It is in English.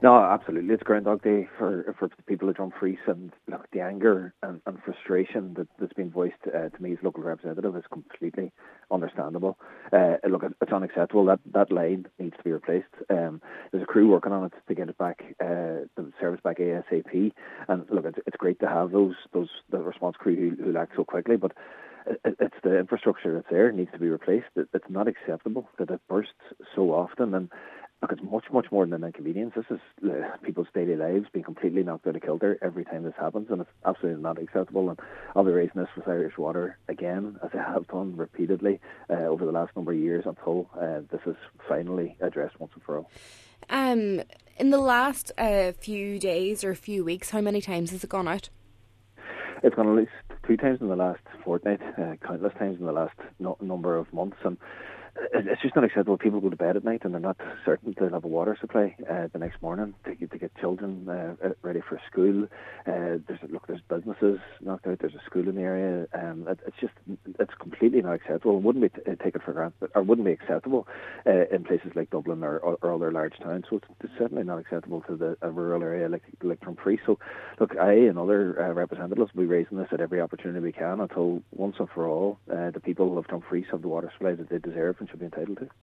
No, absolutely. It's Groundhog Day for people of Dumfries, and look, the anger and frustration that's been voiced to me as local representative is completely understandable. Look, it's unacceptable. That line needs to be replaced. There's a crew working on it to get it back, the service back ASAP. And look, it's great to have the response crew who act so quickly, but it's the infrastructure that's there needs to be replaced. It's not acceptable that it bursts so often, and look, it's much, much more than an inconvenience. This is people's daily lives being completely knocked out of kilter every time this happens, and it's absolutely not acceptable. And I'll be raising this with Irish Water again, as I have done repeatedly over the last number of years, until this is finally addressed once and for all. In the last few days or few weeks, how many times has it gone out? It's gone at least 2 times in the last fortnight, countless times in the last number of months, and it's just not acceptable. People go to bed at night and they're not certain they'll have a water supply the next morning to get children ready for school. There's businesses knocked out. There's a school in the area. It's completely not acceptable. It wouldn't be taken for granted, or wouldn't be acceptable in places like Dublin or other large towns. So it's certainly not acceptable to a rural area like Dumfries. So look, I and other representatives will be raising this at every opportunity we can until once and for all the people of Dumfries have the water supply that they deserve and should be entitled to.